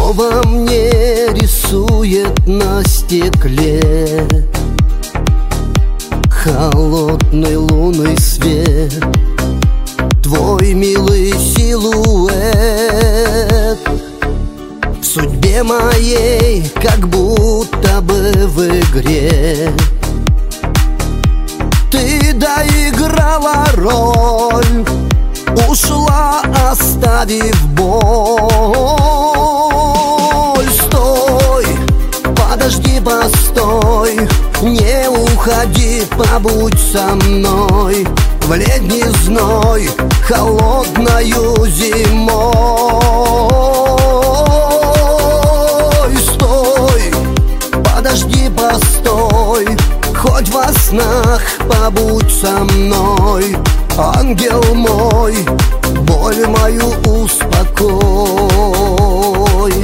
Что во мне рисует на стекле холодный лунный свет, твой милый силуэт. В судьбе моей как будто бы в игре ты доиграла роль, ушла, оставив боль. Стой, подожди, постой, не уходи, побудь со мной в летний зной, холодною зимой. Стой, подожди, постой, хоть во снах побудь со мной, ангел мой, боль мою успокой.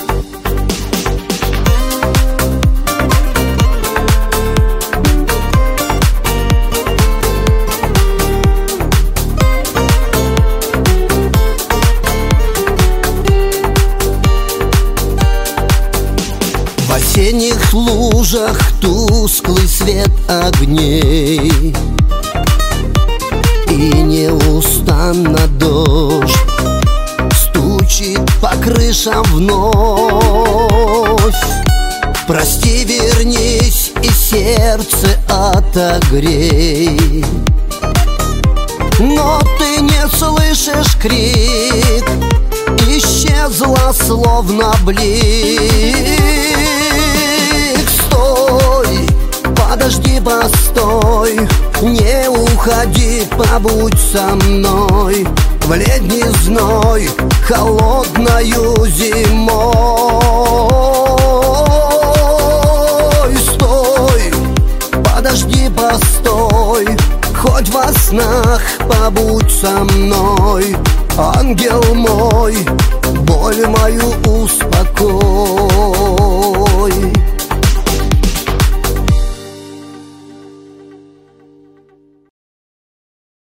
В осенних лужах тусклый свет огней, и неустанно дождь стучит по крышам вновь. Прости, вернись и сердце отогрей, но ты не слышишь крик, исчезла словно блик. Стой, подожди, постой, не уходи, побудь со мной в летний зной, холодною зимой. Стой, подожди, постой, хоть во снах побудь со мной, ангел мой, боль мою успокой.